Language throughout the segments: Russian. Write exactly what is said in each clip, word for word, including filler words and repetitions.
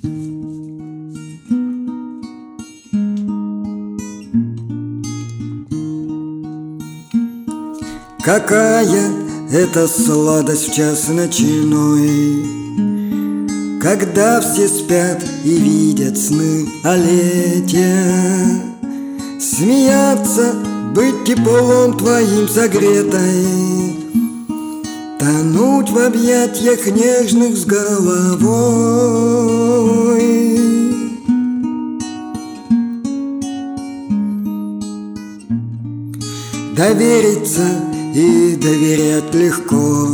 Какая это сладость в час ночной, когда все спят и видят сны о лете. Смеяться, быть теплом твоим согретой, тонуть в объятиях нежных с головой. Довериться и доверять легко,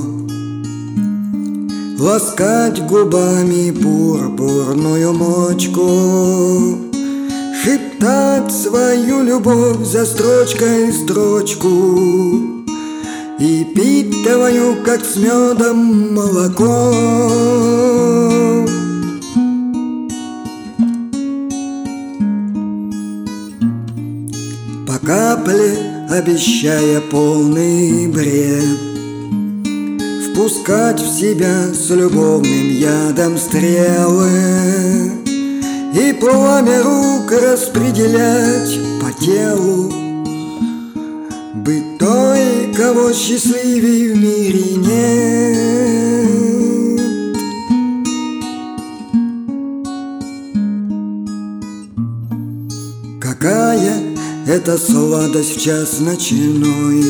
ласкать губами пурпурную мочку, шептать свою любовь за строчкой строчку и пить твою, как с медом, молоко. По капле обещая полный бред, впускать в себя с любовным ядом стрелы и пламя рук распределять по телу, быть той, кого счастливей в мире нет. Какая это сладость в час ночной,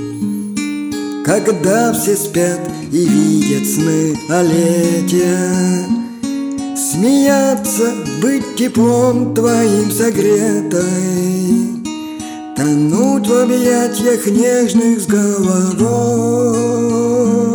когда все спят и видят сны о лете. Смеяться, быть теплом твоим согретой, тонуть в объятиях нежных с головой.